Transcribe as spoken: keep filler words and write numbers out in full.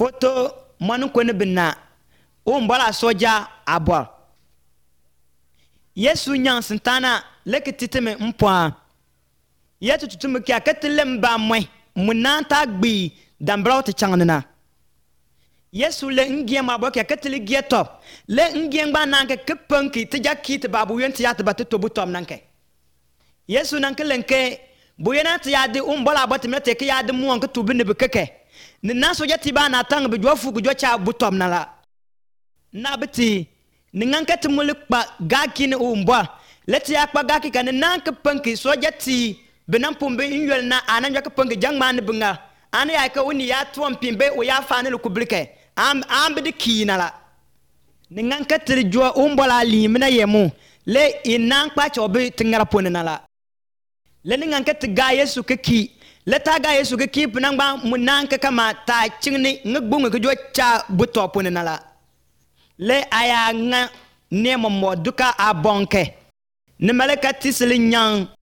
Photo manu kwene bina umbola soja abo. Yesu nyan santana lekititeme mpwa. Yetu tutumu kia ketile mba mwe munanta gbi dambra te changnana. Yesu le ngie mabo kia ketile gie top. Le ngie ngba nanke kepanki tija kit babu yenti yat batu butom nanke. Yesu nanke lenke buyena ti yadi umbola bati mete ke yadi mu anke tubine bekeke. Ni naso yati ba na tang be jofu go cha butom nala. Na beti ni nganke timuli pa gaki umbo. Leti yakpa gaki kan nanke panki so yati benam pumbe inywel na ananja ka panki jangman bunga. Ana ya ka uni ya tuam pimbe o ya fane lu kublike. Am ambe de kinala. Ni nganke tri jo umbola limina yemu. Le inang pa chobe tingara ponenala. Le ni nganke tiga Yesu ke ki. Le taga Yesu ke ki pinangba munanke kama ta chingni ngbungu ke jo cha buto ponenala. Le aya nga nemo mo duka abonke. Ni maleka tisili nyang